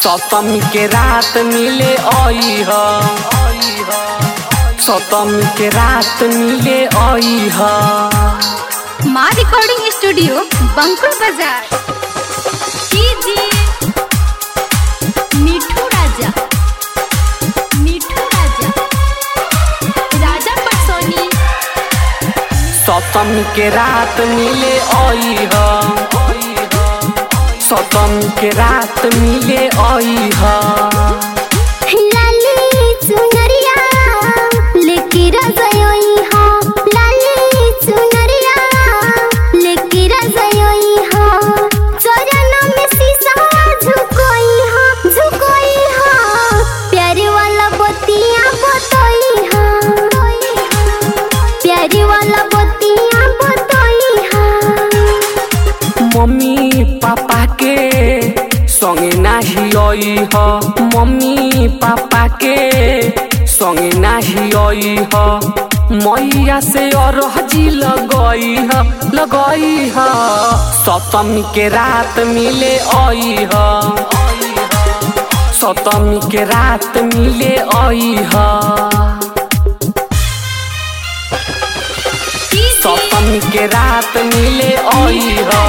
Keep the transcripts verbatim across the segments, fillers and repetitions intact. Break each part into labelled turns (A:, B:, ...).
A: सप्तमी के रात मिले आई ह, सप्तमी के रात मिले आई ह।
B: माँ रिकॉर्डिंग स्टूडियो बंकुल बाजार। कीजिए मिठू राजा, मिठू राजा, राजा परसोनी।
A: सप्तमी के रात मिले आई ह, सप्तमी के रात मिले आई ह।
C: लाली चुनरिया लेके रजयोई हा, लाली चुनरिया लेके रजयोई हा। चरण में शीशा झुकोई हा, झुकोई हा। प्यारे वाला बतिया बतोई हा, प्यारे वाला बतिया बतोई हा।
A: मम्मी पापा के संगे नाही आई ह, मम्मी पापा के संगे नाही आई ह। मैया से अरहजी लगई ह, लगई ह। सप्तमी के रात मिले आई ह, सप्तमी के रात मिले आई ह। सप्तमी के रात मिले आई ह,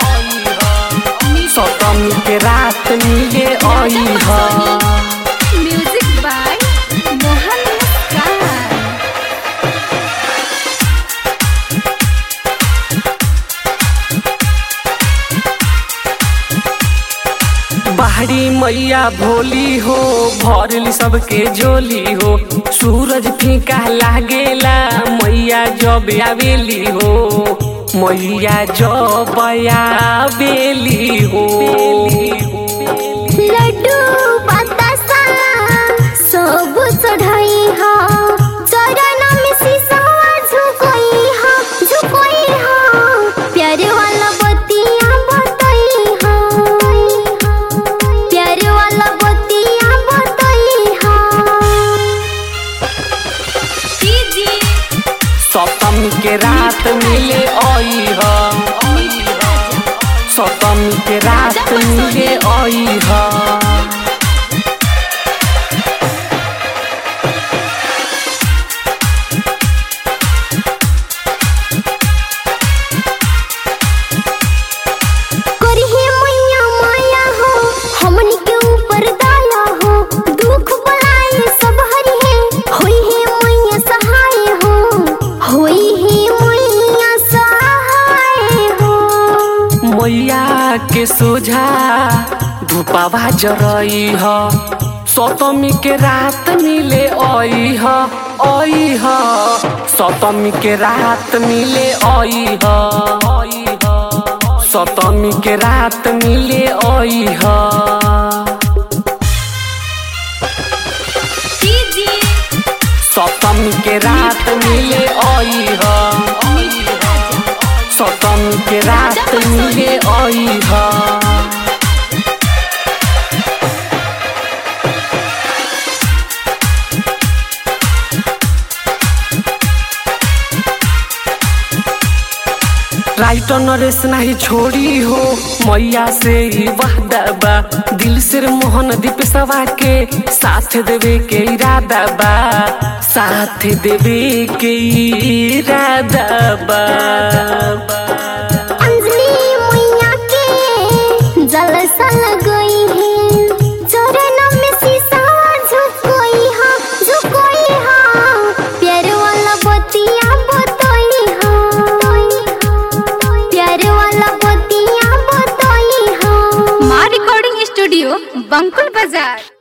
A: सप्तमी के रात मिले आई ह।
B: Music by Mohan Muskan.
A: बाहरी मैया भोली हो, भरली सबके झोली हो। सूरज फीका लागेला मैया जब आवेली हो, मैया जब आवेली हो।
C: लड्डू बतासा सब चढ़ाई हा, चरण में शीशा झुकोई हा, झुकोई हा। प्यारे वाला बतिया बतोई हा, प्यारे वाला बतिया बतोई हा।
B: कीजिए
A: सप्तमी के रात मिले आई ह, सप्तमी के रात मिले आई ह।
C: करही मैया माया हो, हमनी के ऊपर दया हो। दुख बलाई सब हरि है, होई है मैया सहाय हो, होई है मैया सहाय हो।
A: मैया के सोझा धूपावा जरई ह, सप्तमी के रात मिले आई ह, आई ह। सप्तमी के रात मिले आई ह, सप्तमी के रात मिले आई ह।
B: कीजिए
A: सप्तमी के रात मिले आई ह, सप्तमी के रात मिले आई ह। राइटर नरेश नहीं छोड़ी हो, मैया से ही वादा बा। दिल से मोहन दीप सवा के साथ देवे के इरादा बा, साथ देवे के इरादा बा।
C: अंजलि मैया के जलसा लगई है, चरण में शीशा झुकोई हा, झुकोई हा। प्यारे वाला बतिया बतोई हा, प्यारे वाला बतिया बतोई हा।
B: माँ रिकॉर्डिंग स्टूडियो बंकुल बाजार।